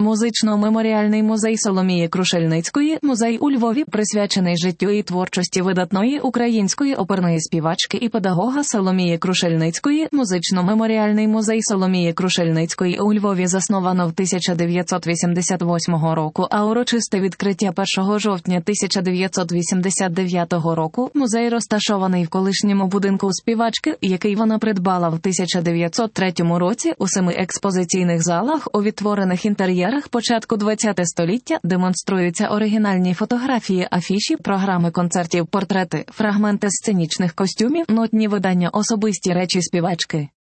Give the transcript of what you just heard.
Музично-меморіальний музей Соломії Крушельницької, музей у Львові, присвячений життю і творчості видатної української оперної співачки і педагога Соломії Крушельницької. Музично-меморіальний музей Соломії Крушельницької у Львові засновано в 1988 року, а урочисте відкриття 1 жовтня 1989 року. Музей розташований в колишньому будинку співачки, який вона придбала в 1903 році, у 7 експозиційних залах, у відтворених інтер'єрах початку ХХ століття демонструються оригінальні фотографії, афіші, програми концертів, портрети, фрагменти сценічних костюмів, нотні видання, особисті речі співачки.